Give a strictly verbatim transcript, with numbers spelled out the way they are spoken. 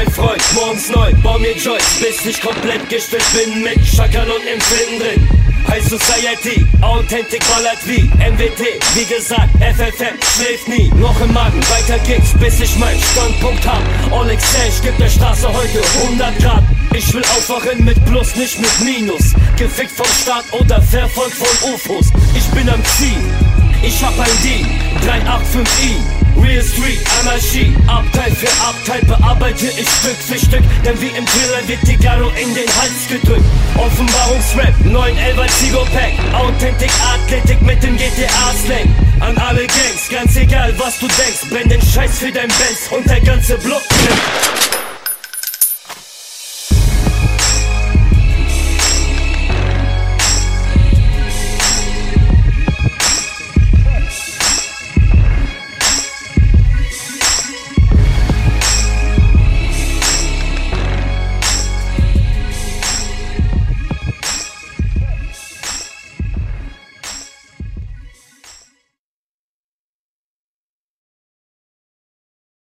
mein Freund, morgens neu, bau mir Joints, bis ich komplett gestellt bin mit Schakal und Empfinden drin. High Society, Authentic ballert wie M W T, wie gesagt, F F M schläft nie. Noch im Magen, weiter geht's, bis ich meinen Standpunkt hab. All Exchange gibt der Straße heute hundert Grad. Ich will aufwachen mit Plus, nicht mit Minus. Gefickt vom Staat oder verfolgt von U F Os. Ich bin am Ziel, ich hab ein D, drei acht fünf I. Real Street, Anarchie, Abteil für Abteil bearbeite ich Stück für Stück. Denn wie im Thriller wird die Garo in den Hals gedrückt. Offenbarungsrap, neun elfer Zigo-Pack, Authentic Athletik mit dem G T A-Slang. An alle Gangs, ganz egal was du denkst, brenn den Scheiß für dein Benz und der ganze Block brennt.